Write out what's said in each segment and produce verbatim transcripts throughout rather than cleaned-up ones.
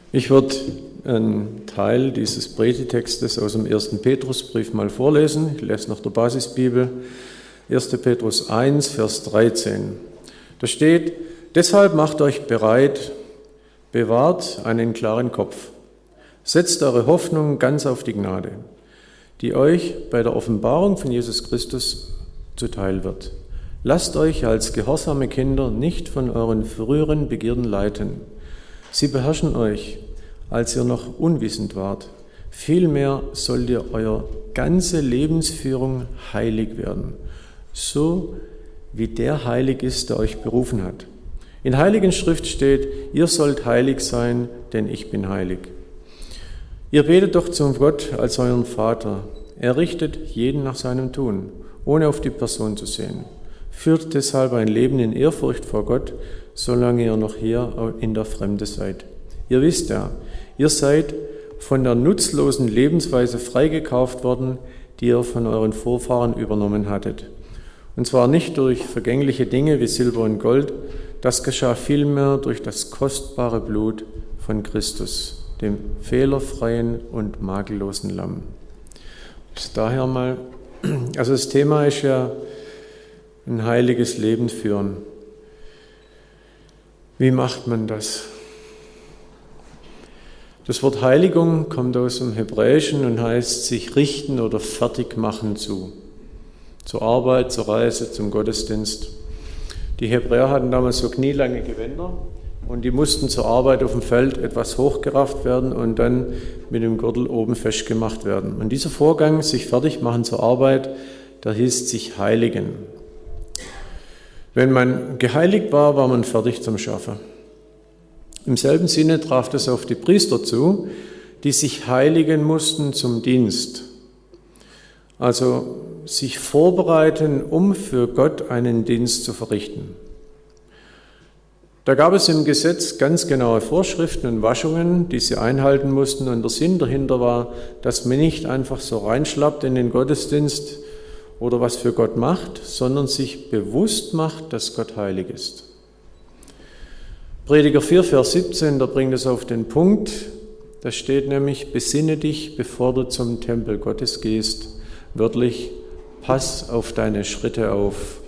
Ich würde einen Teil dieses Predigtextes aus dem ersten Petrusbrief mal vorlesen. Ich lese nach der Basisbibel, erster Petrus eins, Vers dreizehn. Da steht: Deshalb macht euch bereit, bewahrt einen klaren Kopf, setzt eure Hoffnung ganz auf die Gnade, die euch bei der Offenbarung von Jesus Christus zuteil wird. Lasst euch als gehorsame Kinder nicht von euren früheren Begierden leiten. Sie beherrschen euch, als ihr noch unwissend wart. Vielmehr sollt ihr eure ganze Lebensführung heilig werden, so wie der heilig ist, der euch berufen hat. In Heiligen Schrift steht: Ihr sollt heilig sein, denn ich bin heilig. Ihr betet doch zum Gott als euren Vater. Er richtet jeden nach seinem Tun, ohne auf die Person zu sehen. Führt deshalb ein Leben in Ehrfurcht vor Gott, solange ihr noch hier in der Fremde seid. Ihr wisst ja, ihr seid von der nutzlosen Lebensweise freigekauft worden, die ihr von euren Vorfahren übernommen hattet. Und zwar nicht durch vergängliche Dinge wie Silber und Gold, das geschah vielmehr durch das kostbare Blut von Christus, dem fehlerfreien und makellosen Lamm. Bis daher mal, also das Thema ist ja ein heiliges Leben führen. Wie macht man das? Das Wort Heiligung kommt aus dem Hebräischen und heißt sich richten oder fertig machen zu. Zur Arbeit, zur Reise, zum Gottesdienst. Die Hebräer hatten damals so knielange Gewänder und die mussten zur Arbeit auf dem Feld etwas hochgerafft werden und dann mit dem Gürtel oben festgemacht werden. Und dieser Vorgang, sich fertig machen zur Arbeit, der hieß sich heiligen. Wenn man geheiligt war, war man fertig zum Schaffen. Im selben Sinne traf das auf die Priester zu, die sich heiligen mussten zum Dienst. Also sich vorbereiten, um für Gott einen Dienst zu verrichten. Da gab es im Gesetz ganz genaue Vorschriften und Waschungen, die sie einhalten mussten. Und der Sinn dahinter war, dass man nicht einfach so reinschlappt in den Gottesdienst oder was für Gott macht, sondern sich bewusst macht, dass Gott heilig ist. Prediger vier, Vers siebzehn, da bringt es auf den Punkt. Da steht nämlich: Besinne dich, bevor du zum Tempel Gottes gehst. Wörtlich: Pass auf deine Schritte auf.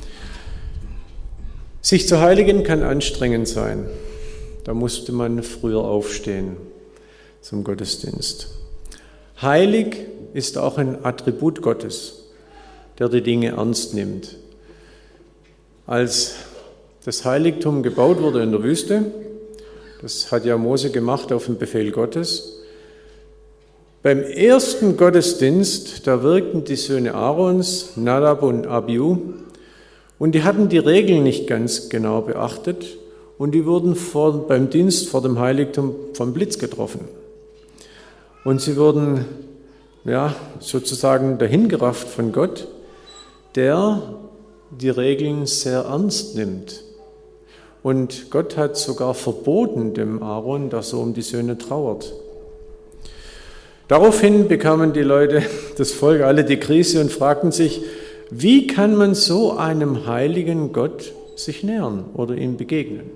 Sich zu heiligen kann anstrengend sein. Da musste man früher aufstehen zum Gottesdienst. Heilig ist auch ein Attribut Gottes, der die Dinge ernst nimmt. Als das Heiligtum gebaut wurde in der Wüste, das hat ja Mose gemacht auf den Befehl Gottes, beim ersten Gottesdienst, da wirkten die Söhne Aarons, Nadab und Abihu, und die hatten die Regeln nicht ganz genau beachtet und die wurden vor, beim Dienst vor dem Heiligtum vom Blitz getroffen. Und sie wurden ja, sozusagen dahingerafft von Gott, der die Regeln sehr ernst nimmt. Und Gott hat sogar verboten dem Aaron, dass er um die Söhne trauert. Daraufhin bekamen die Leute, das Volk, alle die Krise und fragten sich: Wie kann man so einem heiligen Gott sich nähern oder ihm begegnen?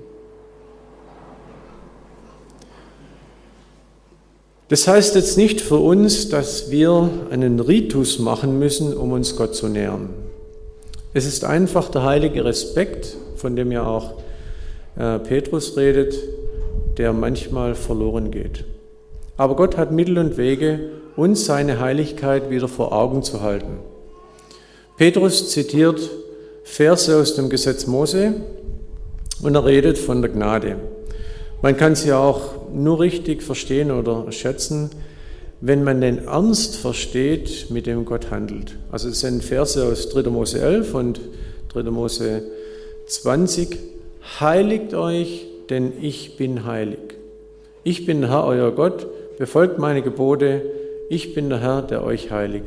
Das heißt jetzt nicht für uns, dass wir einen Ritus machen müssen, um uns Gott zu nähern. Es ist einfach der heilige Respekt, von dem ja auch äh, Petrus redet, der manchmal verloren geht. Aber Gott hat Mittel und Wege, uns seine Heiligkeit wieder vor Augen zu halten. Petrus zitiert Verse aus dem Gesetz Mose und er redet von der Gnade. Man kann sie auch nur richtig verstehen oder schätzen, wenn man den Ernst versteht, mit dem Gott handelt. Also es sind Verse aus dritter Mose elf und dritter Mose zwanzig. Heiligt euch, denn ich bin heilig. Ich bin der Herr, euer Gott, befolgt meine Gebote, ich bin der Herr, der euch heiligt.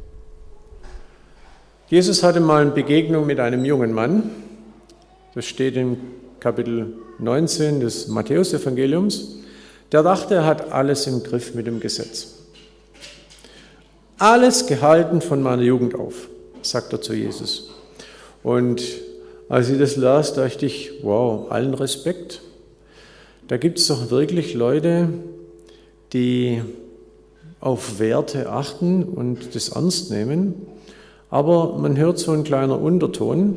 Jesus hatte mal eine Begegnung mit einem jungen Mann. Das steht im Kapitel neunzehn des Matthäus-Evangeliums. Der dachte, er hat alles im Griff mit dem Gesetz. Alles gehalten von meiner Jugend auf, sagt er zu Jesus. Und als ich das las, dachte ich, wow, allen Respekt. Da gibt es doch wirklich Leute, die auf Werte achten und das ernst nehmen, aber man hört so ein kleiner Unterton: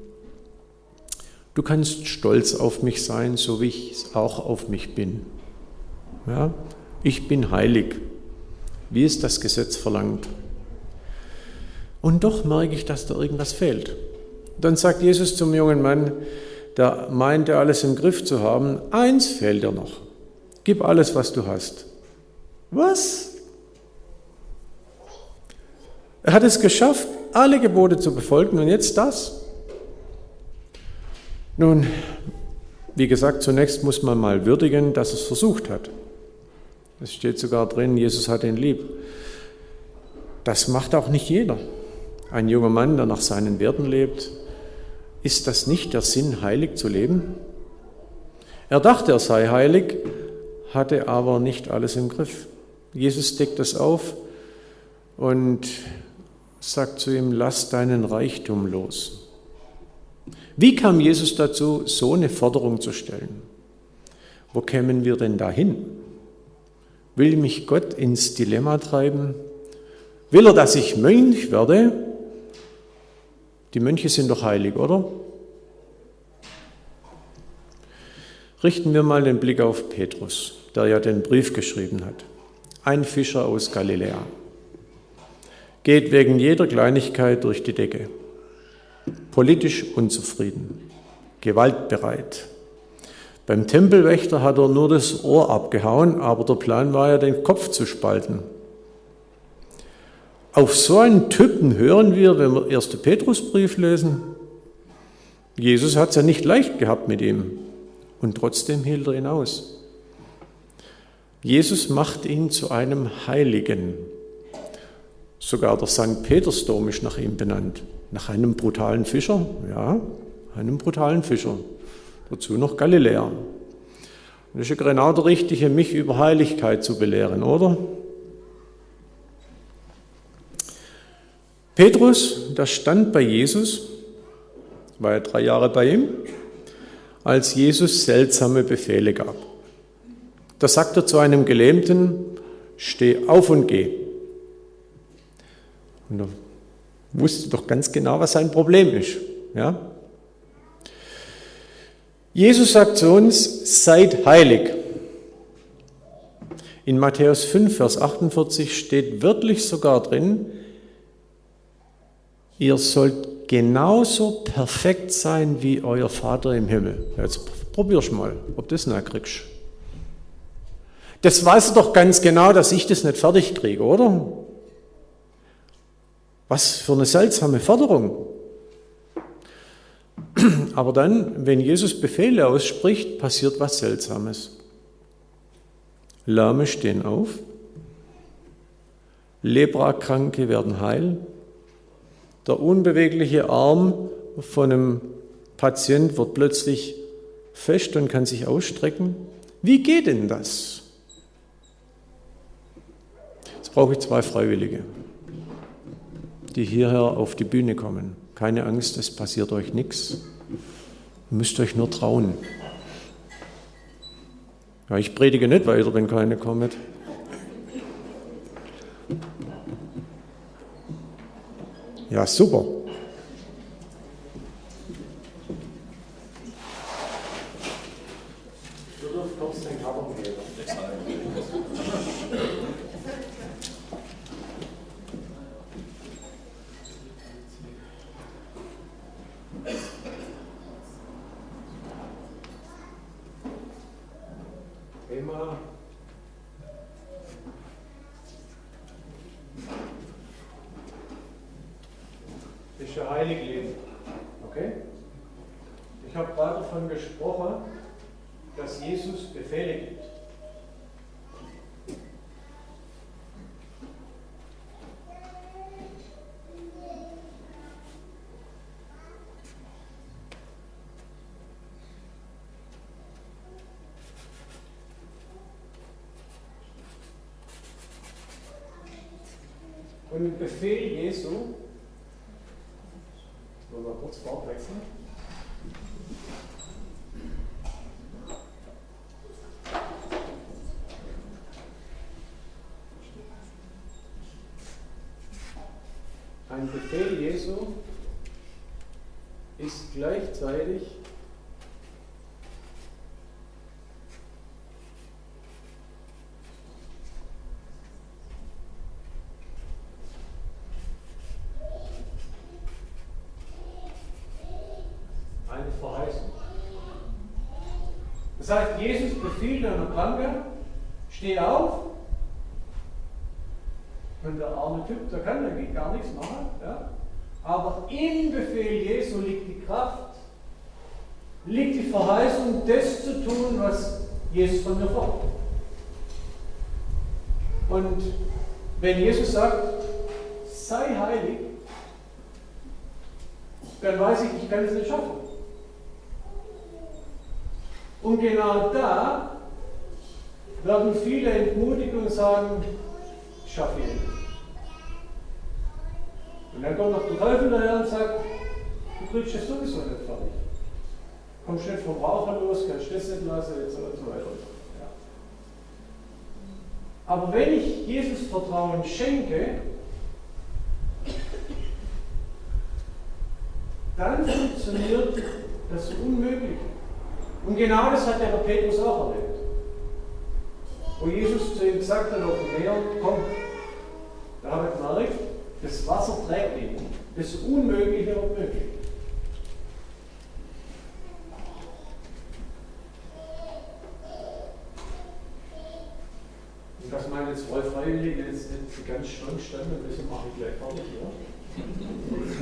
Du kannst stolz auf mich sein, so wie ich es auch auf mich bin. Ja, ich bin heilig, wie es das Gesetz verlangt. Und doch merke ich, dass da irgendwas fehlt. Dann sagt Jesus zum jungen Mann, der meinte, alles im Griff zu haben: Eins fehlt dir noch. Gib alles, was du hast. Was? Er hat es geschafft, alle Gebote zu befolgen, und jetzt das? Nun, wie gesagt, zunächst muss man mal würdigen, dass er es versucht hat. Es steht sogar drin, Jesus hat ihn lieb. Das macht auch nicht jeder. Ein junger Mann, der nach seinen Werten lebt, ist das nicht der Sinn, heilig zu leben? Er dachte, er sei heilig, hatte aber nicht alles im Griff. Jesus deckt das auf und sagt zu ihm: Lass deinen Reichtum los. Wie kam Jesus dazu, so eine Forderung zu stellen? Wo kämen wir denn dahin? Will mich Gott ins Dilemma treiben? Will er, dass ich Mönch werde? Die Mönche sind doch heilig, oder? Richten wir mal den Blick auf Petrus, der ja den Brief geschrieben hat. Ein Fischer aus Galiläa. Geht wegen jeder Kleinigkeit durch die Decke. Politisch unzufrieden, gewaltbereit. Beim Tempelwächter hat er nur das Ohr abgehauen, aber der Plan war ja, den Kopf zu spalten. Auf so einen Typen hören wir, wenn wir ersten Petrusbrief lesen. Jesus hat es ja nicht leicht gehabt mit ihm, und trotzdem hielt er ihn aus. Jesus macht ihn zu einem Heiligen. Sogar der Sankt Petersdom ist nach ihm benannt. Nach einem brutalen Fischer, ja, einem brutalen Fischer. Dazu noch Galiläer. Und das ist ja genau der Richtige, mich über Heiligkeit zu belehren, oder? Petrus, der stand bei Jesus, war ja drei Jahre bei ihm, als Jesus seltsame Befehle gab. Da sagt er zu einem Gelähmten: Steh auf und geh. Und er wusste doch ganz genau, was sein Problem ist. Ja? Jesus sagt zu uns: Seid heilig. In Matthäus fünf, Vers achtundvierzig steht wörtlich sogar drin: Ihr sollt genauso perfekt sein wie euer Vater im Himmel. Jetzt probier's mal, ob du das nachkriegst. Das weiß er doch ganz genau, dass ich das nicht fertig kriege, oder? Was für eine seltsame Forderung. Aber dann, wenn Jesus Befehle ausspricht, passiert was Seltsames. Lahme stehen auf, Leprakranke werden heil, der unbewegliche Arm von einem Patient wird plötzlich fest und kann sich ausstrecken. Wie geht denn das? Jetzt brauche ich zwei Freiwillige, die hierher auf die Bühne kommen. Keine Angst, es passiert euch nichts. Ihr müsst euch nur trauen. Ja, ich predige nicht weiter, wenn keine kommen. Ja, super. Du dürft kurz den Karton geben. Thema ist ja heilig leben. Okay? Ich habe gerade davon gesprochen, dass Jesus Befehle gibt. Und ein Befehl Jesu, wollen wir kurz Wort wechseln? Befehl Jesu ist gleichzeitig eine Verheißung. Das heißt, Jesus befiehlt einer Kranke, steh auf. Und der arme Typ, der kann dagegen gar nichts machen. Ja? Aber im Befehl Jesu liegt die Kraft, liegt die Verheißung, das zu tun, was Jesus von mir fordert. Und wenn Jesus sagt, sei heilig, dann weiß ich, ich kann es nicht schaffen. Und genau da werden viele entmutigen und sagen, ich schaffe ihn nicht. Und dann kommt noch der Teufel daher und sagt, du kriegst es sowieso nicht fertig. Kommst nicht vom Rauchen los, kannst das nicht lassen, und so weiter. Ja. Aber wenn ich Jesus Vertrauen schenke, dann funktioniert das Unmögliche. Und genau das hat der Petrus auch erlebt. Wo Jesus zu ihm gesagt hat auf dem Meer, komm, da habe ich gemerkt, das Wasser trägt ihn. Das Unmögliche wird möglich. Und dass meine zwei Freiwilligen jetzt nicht ganz streng standen, das mache ich gleich fertig, ja?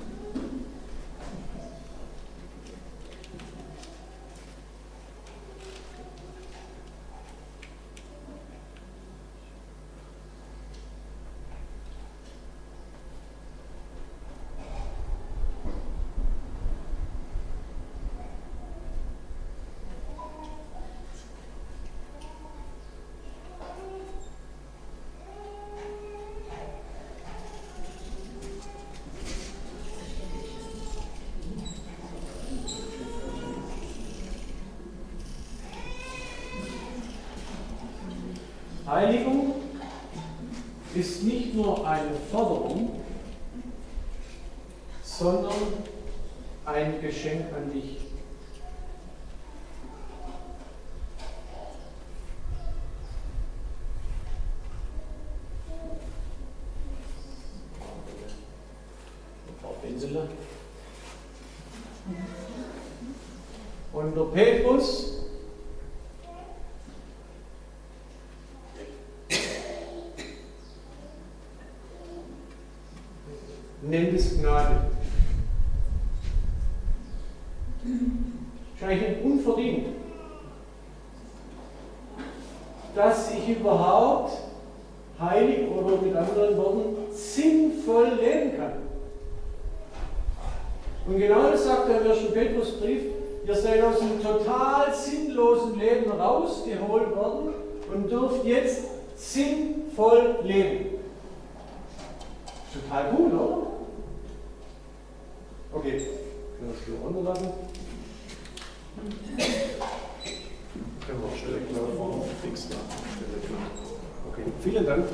Heiligung ist nicht nur eine Forderung, sondern ein Geschenk an dich. Und der Petrus nennt es Gnade. Wahrscheinlich unverdient, dass ich überhaupt heilig oder mit anderen Worten sinnvoll leben kann. Und genau das sagt er im ersten Petrusbrief, ihr seid aus einem total sinnlosen Leben rausgeholt worden und dürft jetzt sinnvoll leben. Total gut, oder? Okay, können wir das hier runterlassen? Können wir Stelle klar vorne fix da. Stelle klar. Okay, vielen Dank.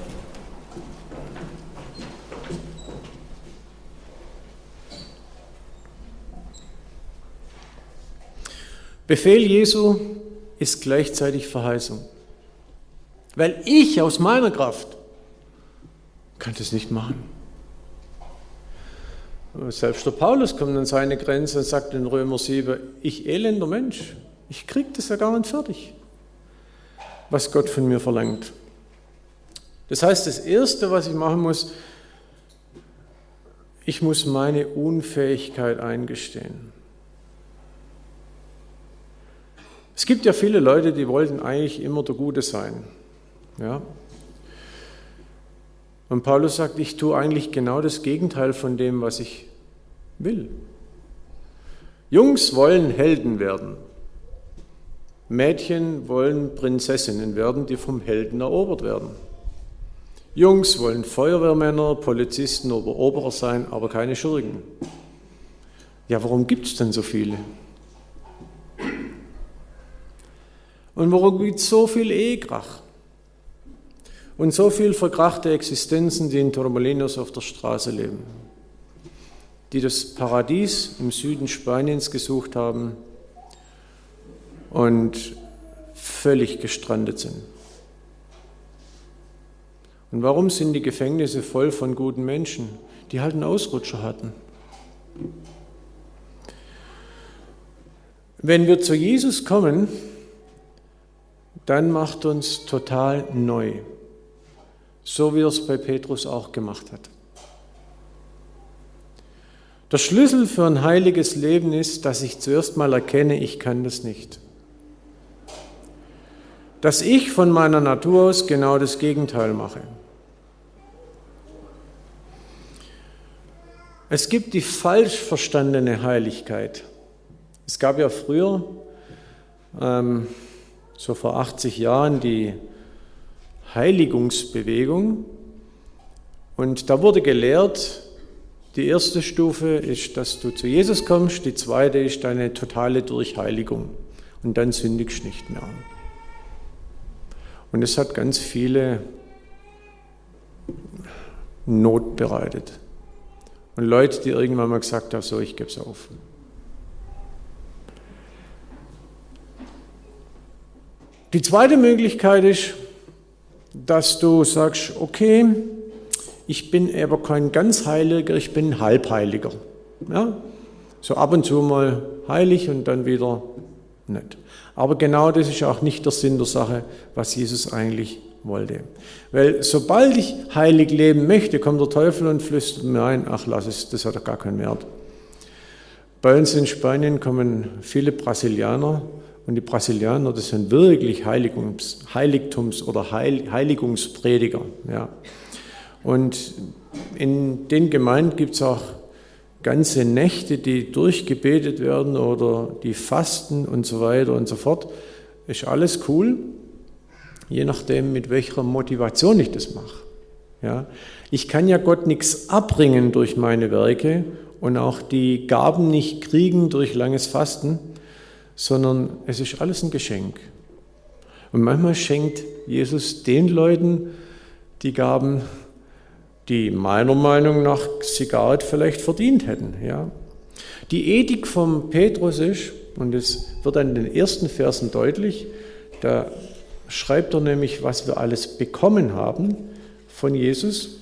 Befehl Jesu ist gleichzeitig Verheißung. Weil ich aus meiner Kraft kann das nicht machen. Selbst der Paulus kommt an seine Grenze und sagt in Römer sieben, ich elender Mensch, ich kriege das ja gar nicht fertig, was Gott von mir verlangt. Das heißt, das Erste, was ich machen muss, ich muss meine Unfähigkeit eingestehen. Es gibt ja viele Leute, die wollten eigentlich immer der Gute sein. Ja? Und Paulus sagt, ich tue eigentlich genau das Gegenteil von dem, was ich will. Jungs wollen Helden werden. Mädchen wollen Prinzessinnen werden, die vom Helden erobert werden. Jungs wollen Feuerwehrmänner, Polizisten oder Eroberer sein, aber keine Schurken. Ja, warum gibt es denn so viele? Und warum gibt es so viel Ehekrach? und so viel verkrachte Existenzen, die in Torremolinos auf der Straße leben, die das Paradies im Süden Spaniens gesucht haben und völlig gestrandet sind. Und warum sind die Gefängnisse voll von guten Menschen, die halt einen Ausrutscher hatten? Wenn wir zu Jesus kommen, dann macht uns total neu, so wie er es bei Petrus auch gemacht hat. Der Schlüssel für ein heiliges Leben ist, dass ich zuerst mal erkenne, ich kann das nicht. Dass ich von meiner Natur aus genau das Gegenteil mache. Es gibt die falsch verstandene Heiligkeit. Es gab ja früher, ähm, so vor achtzig Jahren, die Heiligungsbewegung. Und da wurde gelehrt, die erste Stufe ist, dass du zu Jesus kommst, die zweite ist deine totale Durchheiligung. Und dann sündigst du nicht mehr. Und es hat ganz viele Not bereitet. Und Leute, die irgendwann mal gesagt haben, so, ich gebe es auf. Die zweite Möglichkeit ist, dass du sagst, okay, ich bin aber kein ganz Heiliger, ich bin ein Halbheiliger. Ja? So ab und zu mal heilig und dann wieder nicht. Aber genau das ist auch nicht der Sinn der Sache, was Jesus eigentlich wollte. Weil sobald ich heilig leben möchte, kommt der Teufel und flüstert mir ein, ach lass es, das hat doch gar keinen Wert. Bei uns in Spanien kommen viele Brasilianer und die Brasilianer, das sind wirklich Heiligtums, Heiligtums- oder Heil, Heiligungsprediger. Ja. Und in den Gemeinden gibt es auch ganze Nächte, die durchgebetet werden oder die fasten und so weiter und so fort. Ist alles cool. Je nachdem, mit welcher Motivation ich das mache. Ja, ich kann ja Gott nichts abbringen durch meine Werke und auch die Gaben nicht kriegen durch langes Fasten, sondern es ist alles ein Geschenk. Und manchmal schenkt Jesus den Leuten die Gaben, die meiner Meinung nach sie gar nicht vielleicht verdient hätten. Ja. Die Ethik vom Petrus ist, und es wird an den ersten Versen deutlich, da schreibt er nämlich, was wir alles bekommen haben von Jesus.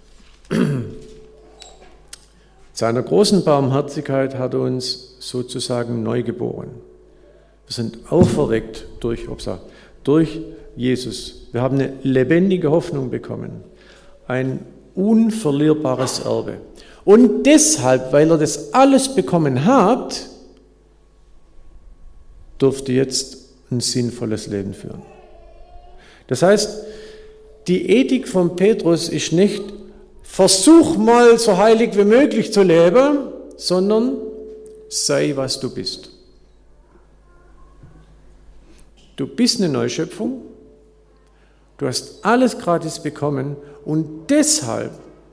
Seiner großen Barmherzigkeit hat er uns sozusagen neu geboren. Wir sind auferweckt durch, upsa, durch Jesus. Wir haben eine lebendige Hoffnung bekommen, ein unverlierbares Erbe. Und deshalb, weil ihr das alles bekommen habt, dürft ihr jetzt ein sinnvolles Leben führen. Das heißt, die Ethik von Petrus ist nicht, versuch mal so heilig wie möglich zu leben, sondern sei, was du bist. Du bist eine Neuschöpfung, du hast alles gratis bekommen und deshalb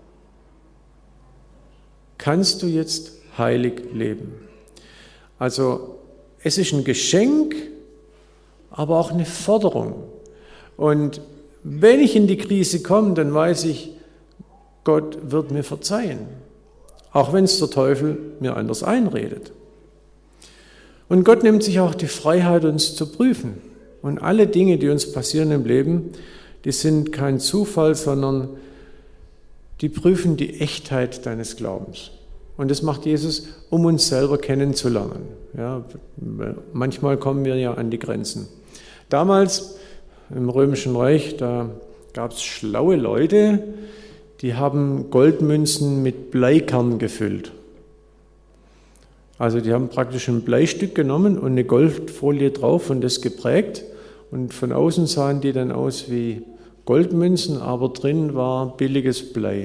kannst du jetzt heilig leben. Also es ist ein Geschenk, aber auch eine Forderung. Und wenn ich in die Krise komme, dann weiß ich, Gott wird mir verzeihen, auch wenn es der Teufel mir anders einredet. Und Gott nimmt sich auch die Freiheit, uns zu prüfen. Und alle Dinge, die uns passieren im Leben, die sind kein Zufall, sondern die prüfen die Echtheit deines Glaubens. Und das macht Jesus, um uns selber kennenzulernen. Ja, manchmal kommen wir ja an die Grenzen. Damals im Römischen Reich, da gab es schlaue Leute, die haben Goldmünzen mit Bleikern gefüllt. Also die haben praktisch ein Bleistück genommen und eine Goldfolie drauf und das geprägt. Und von außen sahen die dann aus wie Goldmünzen, aber drin war billiges Blei.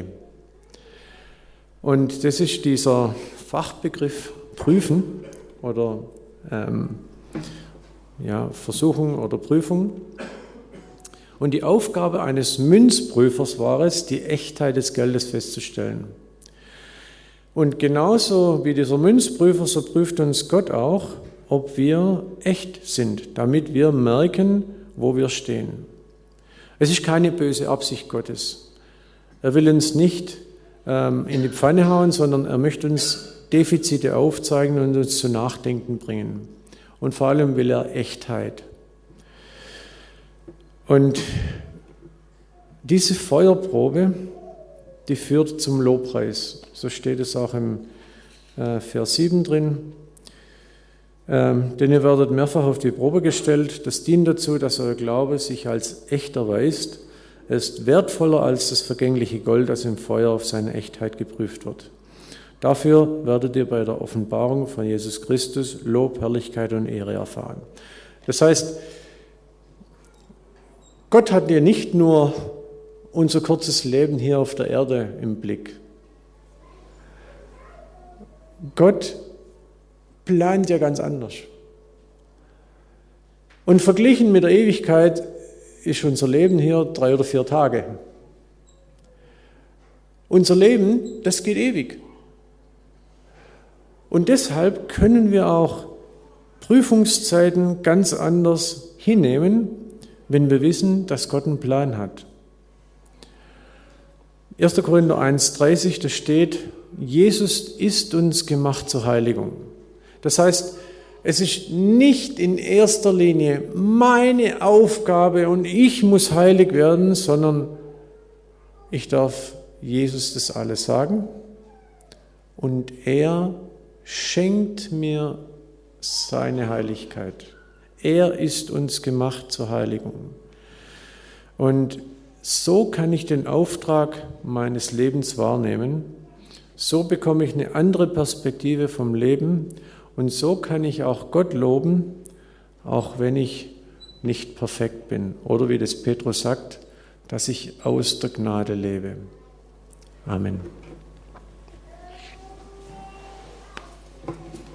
Und das ist dieser Fachbegriff Prüfen oder ähm, ja, Versuchung oder Prüfung. Und die Aufgabe eines Münzprüfers war es, die Echtheit des Geldes festzustellen. Und genauso wie dieser Münzprüfer, so prüft uns Gott auch, ob wir echt sind, damit wir merken, wo wir stehen. Es ist keine böse Absicht Gottes. Er will uns nicht ähm, in die Pfanne hauen, sondern er möchte uns Defizite aufzeigen und uns zu Nachdenken bringen. Und vor allem will er Echtheit. Und diese Feuerprobe, die führt zum Lobpreis. So steht es auch im äh, Vers sieben drin. Ähm, denn ihr werdet mehrfach auf die Probe gestellt. Das dient dazu, dass euer Glaube sich als echt erweist. Er ist wertvoller als das vergängliche Gold, das im Feuer auf seine Echtheit geprüft wird. Dafür werdet ihr bei der Offenbarung von Jesus Christus Lob, Herrlichkeit und Ehre erfahren. Das heißt, Gott hat ja nicht nur unser kurzes Leben hier auf der Erde im Blick. Gott plant ja ganz anders. Und verglichen mit der Ewigkeit ist unser Leben hier drei oder vier Tage. Unser Leben, das geht ewig. Und deshalb können wir auch Prüfungszeiten ganz anders hinnehmen, wenn wir wissen, dass Gott einen Plan hat. erster Korinther eins dreißig, da steht, Jesus ist uns gemacht zur Heiligung. Das heißt, es ist nicht in erster Linie meine Aufgabe und ich muss heilig werden, sondern ich darf Jesus das alles sagen und er schenkt mir seine Heiligkeit. Er ist uns gemacht zur Heiligung. Und so kann ich den Auftrag meines Lebens wahrnehmen. So bekomme ich eine andere Perspektive vom Leben und so kann ich auch Gott loben, auch wenn ich nicht perfekt bin. Oder wie das Petrus sagt, dass ich aus der Gnade lebe. Amen.